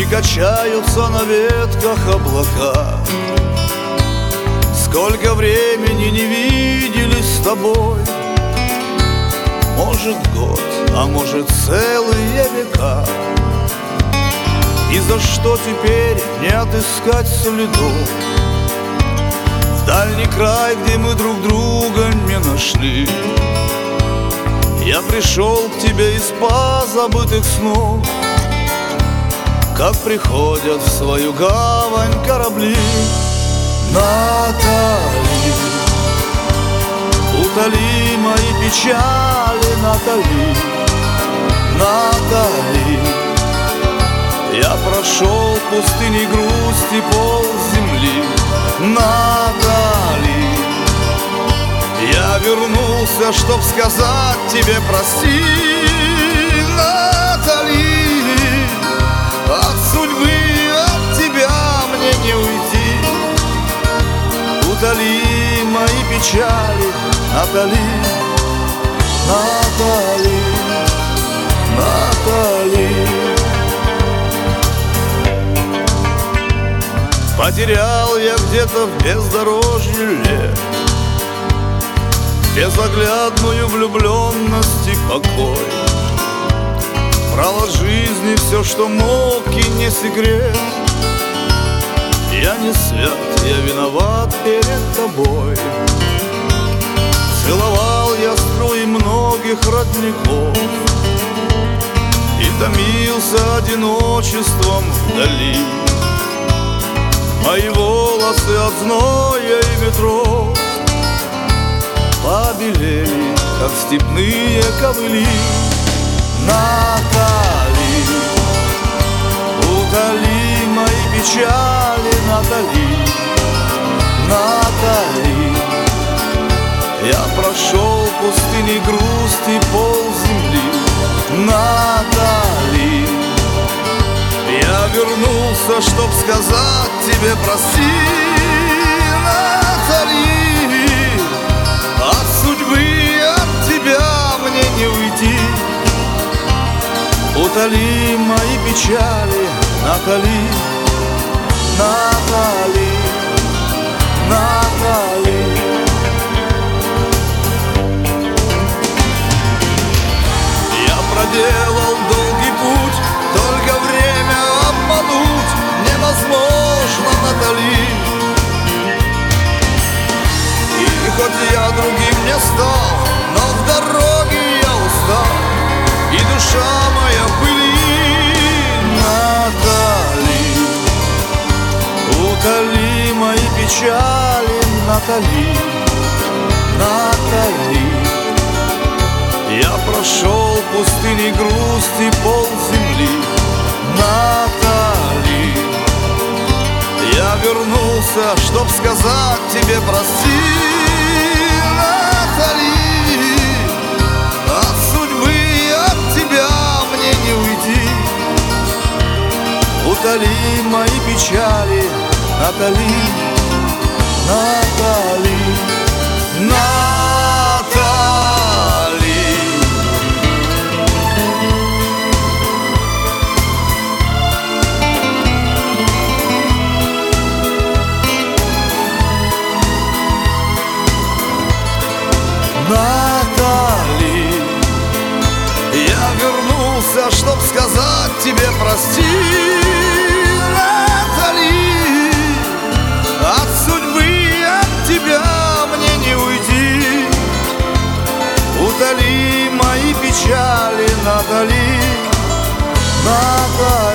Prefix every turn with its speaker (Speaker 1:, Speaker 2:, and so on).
Speaker 1: качаются на ветках облака. Сколько времени не виделись с тобой, может год, а может целые века. И за что теперь не отыскать следов в дальний край, где мы друг друга не нашли? Я пришел к тебе из позабытых снов, как приходят в свою гавань корабли. Натали, утоли мои печали, Натали, Натали. Я прошел пустыни грусти пол земли, Натали. Я вернулся, чтоб сказать тебе прости, Натали. От судьбы, от тебя мне не уйти. Утоли мои печали, Натали, Натали, Натали. Потерял я где-то в бездорожье лет безоглядную влюбленность и покой. Брал от жизни все, что мог, и не секрет. Я не свят, я виноват перед тобой. Целовал я струи многих родников и томился одиночеством вдали. Мои волосы от зноя и ветров побелели, как степные ковыли. Натали, утоли мои печали, Натали, Натали. Я прошел пустыни грусти пол земли, Натали. Я вернулся, чтоб сказать тебе прости, Натали. От судьбы, от тебя мне не уйти. Утоли мои печали, Натали, Натали, Натали. Я проделал долгий путь, только время обмануть невозможно, Натали. И хоть я другим не стал, но в дороге я устал, и душа моя в пыли. Натали, утоли мои печали, Натали, Натали. Я прошел пустыни грусти пол земли, Натали. Я вернулся, чтоб сказать тебе прости, Натали. От судьбы, от тебя мне не уйти. Утоли мои печали, Натали, Натали, Натали. Натали, я вернулся, чтоб сказать тебе прости, Натали. От судьбы, от тебя мне не уйти. Утоли мои печали, Натали, Натали.